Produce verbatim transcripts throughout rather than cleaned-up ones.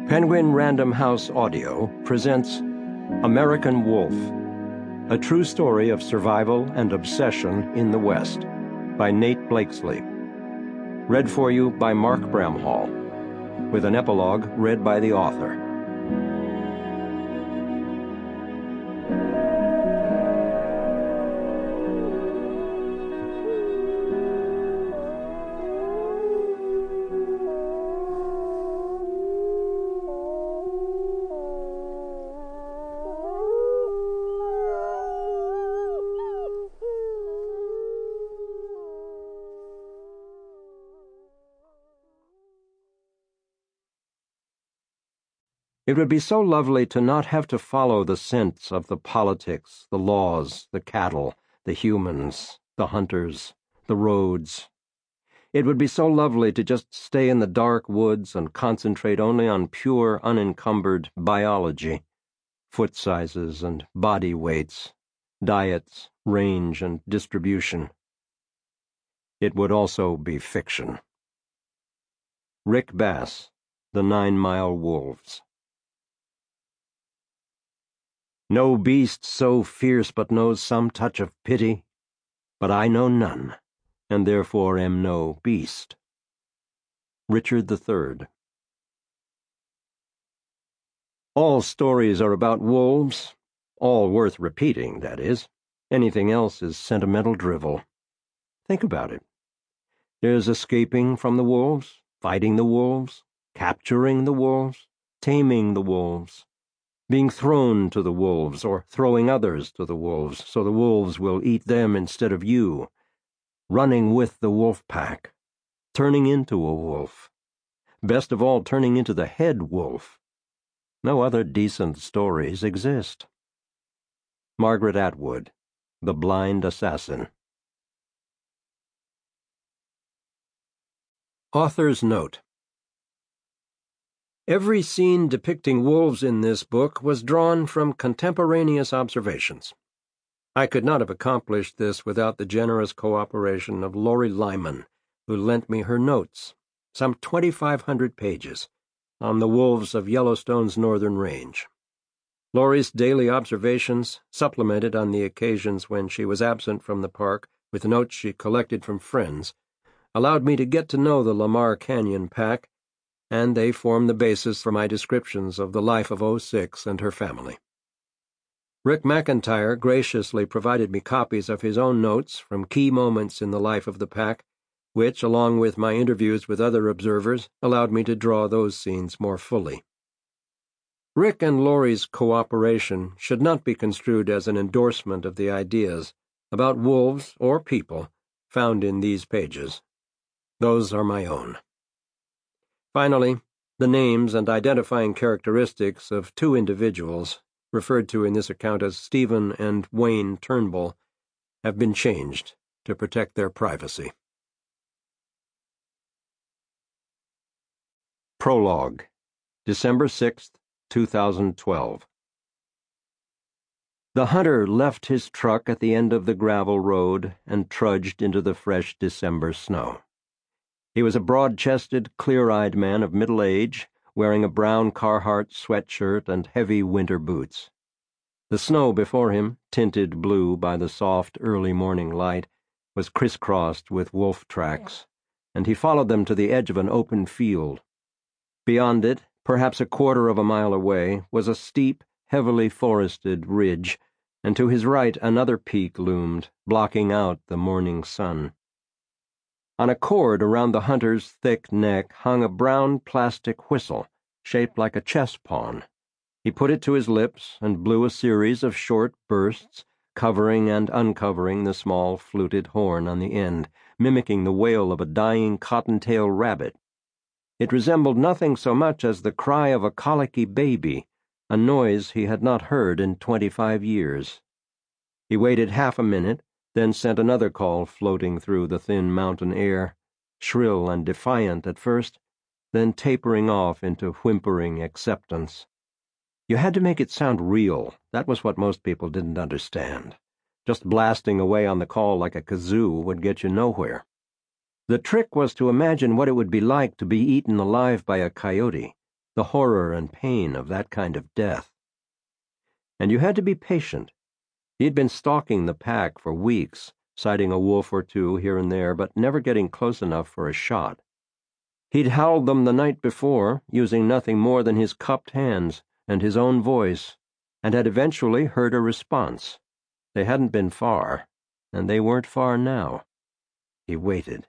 Penguin Random House Audio presents American Wolf, a true story of survival and obsession in the West, by Nate Blakeslee. Read for you by Mark Bramhall, with an epilogue read by the author. It would be so lovely to not have to follow the scents of the politics, the laws, the cattle, the humans, the hunters, the roads. It would be so lovely to just stay in the dark woods and concentrate only on pure, unencumbered biology, foot sizes and body weights, diets, range and distribution. It would also be fiction. Rick Bass, The Nine Mile Wolves. No beast so fierce but knows some touch of pity, but I know none, and therefore am no beast. Richard the Third. All stories are about wolves, all worth repeating, that is. Anything else is sentimental drivel. Think about it. There's escaping from the wolves, fighting the wolves, capturing the wolves, taming the wolves, being thrown to the wolves, or throwing others to the wolves, so the wolves will eat them instead of you, running with the wolf pack, turning into a wolf, best of all turning into the head wolf. No other decent stories exist. Margaret Atwood, The Blind Assassin. Author's Note: Every scene depicting wolves in this book was drawn from contemporaneous observations. I could not have accomplished this without the generous cooperation of Lori Lyman, who lent me her notes, some twenty-five hundred pages, on the wolves of Yellowstone's northern range. Lori's daily observations, supplemented on the occasions when she was absent from the park with notes she collected from friends, allowed me to get to know the Lamar Canyon pack, and they form the basis for my descriptions of the life of oh six and her family. Rick McIntyre graciously provided me copies of his own notes from key moments in the life of the pack, which, along with my interviews with other observers, allowed me to draw those scenes more fully. Rick and Lori's cooperation should not be construed as an endorsement of the ideas about wolves or people found in these pages. Those are my own. Finally, the names and identifying characteristics of two individuals, referred to in this account as Stephen and Wayne Turnbull, have been changed to protect their privacy. Prologue, December sixth, two thousand twelve. The hunter left his truck at the end of the gravel road and trudged into the fresh December snow. He was a broad-chested, clear-eyed man of middle age, wearing a brown Carhartt sweatshirt and heavy winter boots. The snow before him, tinted blue by the soft early morning light, was crisscrossed with wolf tracks, and he followed them to the edge of an open field. Beyond it, perhaps a quarter of a mile away, was a steep, heavily forested ridge, and to his right another peak loomed, blocking out the morning sun. On a cord around the hunter's thick neck hung a brown plastic whistle, shaped like a chess pawn. He put it to his lips and blew a series of short bursts, covering and uncovering the small fluted horn on the end, mimicking the wail of a dying cottontail rabbit. It resembled nothing so much as the cry of a colicky baby, a noise he had not heard in twenty-five years. He waited half a minute, then sent another call floating through the thin mountain air, shrill and defiant at first, then tapering off into whimpering acceptance. You had to make it sound real. That was what most people didn't understand. Just blasting away on the call like a kazoo would get you nowhere. The trick was to imagine what it would be like to be eaten alive by a coyote, the horror and pain of that kind of death. And you had to be patient. He had been stalking the pack for weeks, sighting a wolf or two here and there, but never getting close enough for a shot. He'd howled them the night before, using nothing more than his cupped hands and his own voice, and had eventually heard a response. They hadn't been far, and they weren't far now. He waited.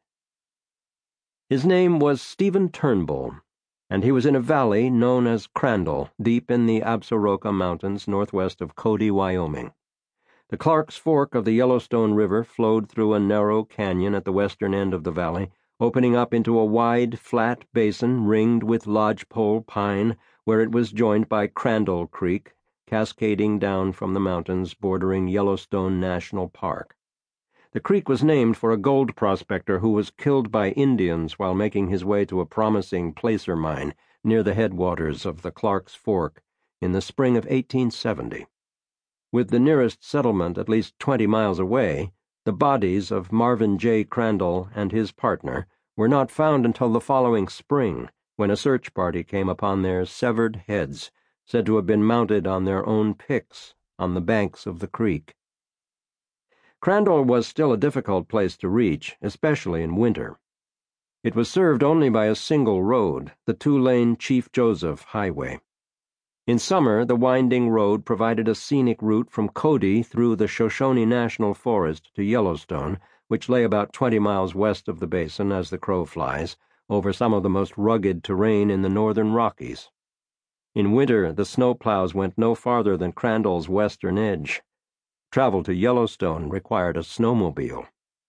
His name was Stephen Turnbull, and he was in a valley known as Crandall, deep in the Absaroka Mountains northwest of Cody, Wyoming. The Clark's Fork of the Yellowstone River flowed through a narrow canyon at the western end of the valley, opening up into a wide, flat basin ringed with lodgepole pine, where it was joined by Crandall Creek, cascading down from the mountains bordering Yellowstone National Park. The creek was named for a gold prospector who was killed by Indians while making his way to a promising placer mine near the headwaters of the Clark's Fork in the spring of eighteen seventy. With the nearest settlement at least twenty miles away, the bodies of Marvin J. Crandall and his partner were not found until the following spring, when a search party came upon their severed heads, said to have been mounted on their own picks on the banks of the creek. Crandall was still a difficult place to reach, especially in winter. It was served only by a single road, the two-lane Chief Joseph Highway. In summer, the winding road provided a scenic route from Cody through the Shoshone National Forest to Yellowstone, which lay about twenty miles west of the basin as the crow flies, over some of the most rugged terrain in the northern Rockies. In winter, the snowplows went no farther than Crandall's western edge. Travel to Yellowstone required a snowmobile.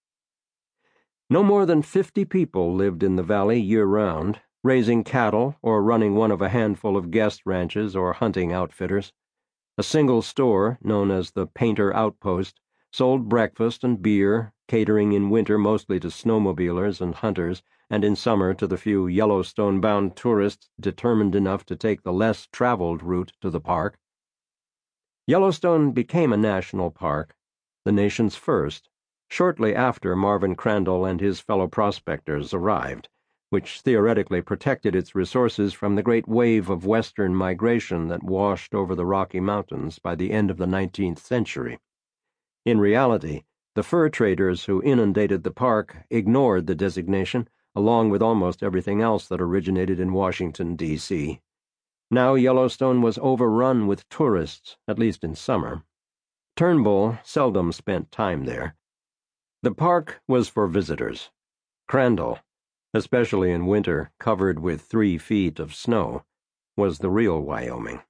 No more than fifty people lived in the valley year-round, raising cattle or running one of a handful of guest ranches or hunting outfitters. A single store, known as the Painter Outpost, sold breakfast and beer, catering in winter mostly to snowmobilers and hunters, and in summer to the few Yellowstone-bound tourists determined enough to take the less traveled route to the park. Yellowstone became a national park, the nation's first, shortly after Marvin Crandall and his fellow prospectors arrived, which theoretically protected its resources from the great wave of western migration that washed over the Rocky Mountains by the end of the nineteenth century. In reality, the fur traders who inundated the park ignored the designation, along with almost everything else that originated in Washington, D C Now Yellowstone was overrun with tourists, at least in summer. Turnbull seldom spent time there. The park was for visitors. Crandall, especially in winter, covered with three feet of snow, was the real Wyoming.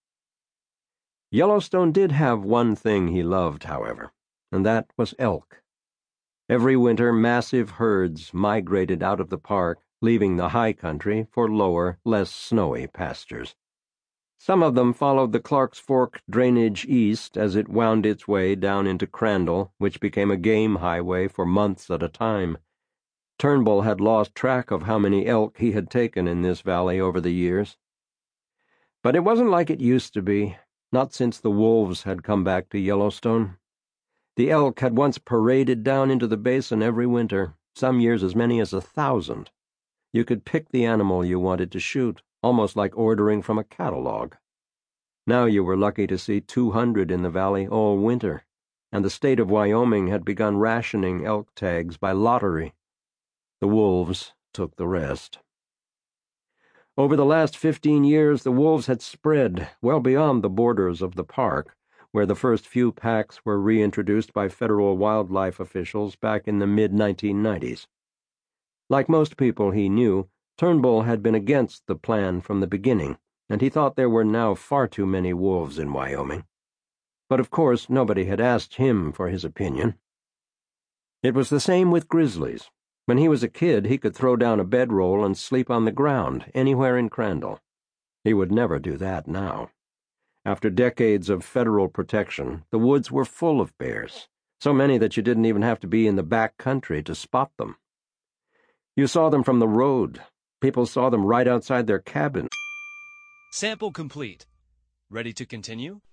Yellowstone did have one thing he loved, however, and that was elk. Every winter, massive herds migrated out of the park, leaving the high country for lower, less snowy pastures. Some of them followed the Clark's Fork drainage east as it wound its way down into Crandall, which became a game highway for months at a time. Turnbull had lost track of how many elk he had taken in this valley over the years. But it wasn't like it used to be, not since the wolves had come back to Yellowstone. The elk had once paraded down into the basin every winter, some years as many as a thousand. You could pick the animal you wanted to shoot, almost like ordering from a catalog. Now you were lucky to see two hundred in the valley all winter, and the state of Wyoming had begun rationing elk tags by lottery. The wolves took the rest. Over the last fifteen years, the wolves had spread well beyond the borders of the park, where the first few packs were reintroduced by federal wildlife officials back in the mid nineteen nineties. Like most people he knew, Turnbull had been against the plan from the beginning, and he thought there were now far too many wolves in Wyoming. But of course nobody had asked him for his opinion. It was the same with grizzlies. When he was a kid, he could throw down a bedroll and sleep on the ground anywhere in Crandall. He would never do that now. After decades of federal protection, the woods were full of bears, so many that you didn't even have to be in the back country to spot them. You saw them from the road. People saw them right outside their cabin. Sample complete. Ready to continue?